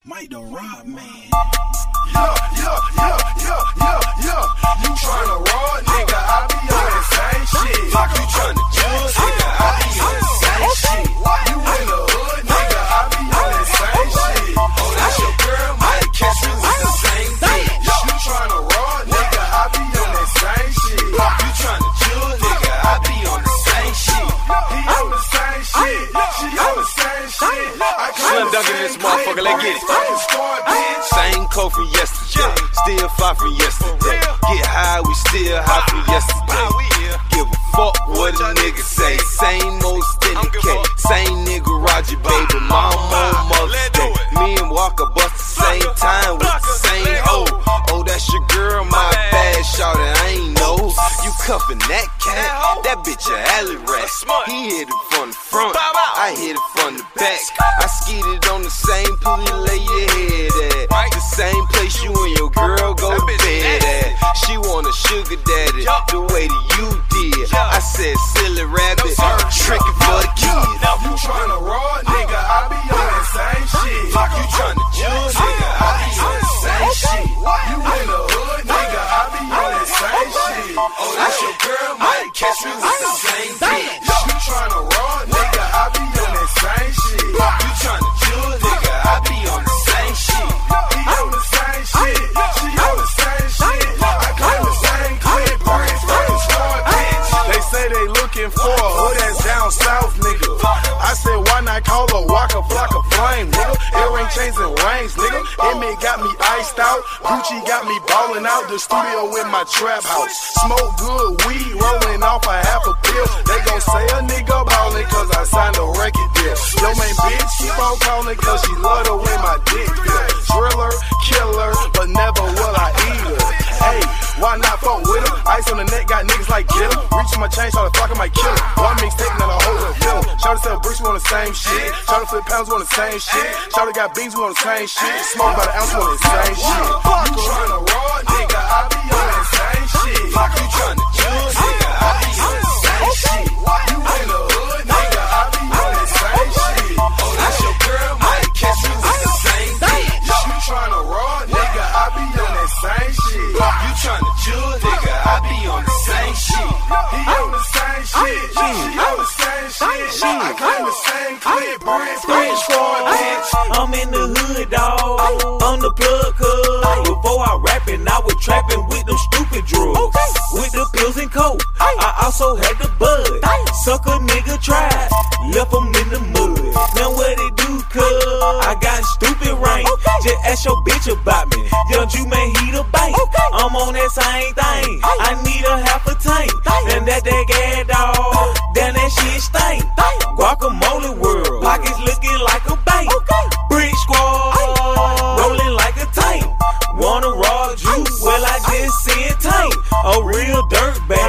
Mike the Rob Man. Yeah. You tryna raw, nigga, I be on that same shit. Fuck you tryna judge, nigga, I be on that same shit. You in the hood, nigga, I be on that same shit. Oh, that's your girl, might catch you with the same bitch. You tryna raw, nigga, I be on that same shit. You tryna judge, nigga, I be on the same shit. He on the same shit, she on the same shit. Slim dunking this motherfucker, let's get it. Same coat from yesterday, still fly from yesterday. Get high, we still high from yesterday. Give a fuck what a nigga say. Same old steady K, same nigga Roger, baby. Mama on Mother's Day. Me and Walker bust the same time with the same oh, that's your girl, my bad shawty, I ain't know. You cuffin' that cat, that bitch a alley rat. He hit it from the front, I hit it from the back. I skied on the same pool you lay your head at. The same place you and your girl go to bed at. She want a sugar daddy, the way that you did. I said silly rabbit, trickin' for the kids. You tryna raw, nigga, I be on that same shit. You tryna judge, nigga, I be on the same shit. You in the hood, nigga, I be on that same shit. Oh, that's your girl, might catch me with the same bitch. You tryna raw, nigga, I be on that same shit. You tryna judge, nigga, I be on the same shit. He on the same shit, she on the same shit. I claim the same clip, bricks, star bitch. They say they looking for a hood that's down south, nigga. I said, why not call a Waka Flocka Flame, nigga? Earring chains and rings, nigga. Emmett got me iced out. Gucci got me ballin' out the studio in my trap house. Smoke good weed, rolling off a half a pill. They gon' say a nigga ballin' cause I signed a record deal. Yo, main bitch keep on callin' cause she love to win my dick pill. Driller, killer, but never will I eat her. Hey, why not fuck with her? Ice on the neck, got niggas like get 'em. Reach my chain, shout the fuck, I might kill 'em. One mixtape, now the whole hood feel 'em. Shout to sell bricks, we on the same shit. Shout to flip pounds, we on the same shit. Shout to got beans, we on the same shit. Smoke by the ounce, we on the same shit. You tryna raw, nigga, I be on that same shit. You tryna judge, nigga, I be on the same shit. You in the hood, nigga, I be on that same shit. Oh, that's your girl, might catch me with the same bitch. You tryna raw, nigga, I be on that same shit. You tryna judge, nigga, I be on the same shit. He on the same shit, she on the same shit. I claim the same clip, bricks, star bitch. I'm in the hood, dawg. On the plug, cuz. Before I rapping, I was trapping with them stupid drugs. With the pills and coke, I also had the bud. Suck a nigga tried, left them in the mud. Now what it do, cuz? I got stupid rank. Just ask your bitch about me. Young Jew man, he the bank. I'm on that same thing. I need a half a tank. And that gas, dawg. Damn, that shit stink. Guacamole world. Pockets looking like a bank. Brick squad. Rolling like a tank. Wanna raw juice? Well, I just seen tank. A real dirt bag.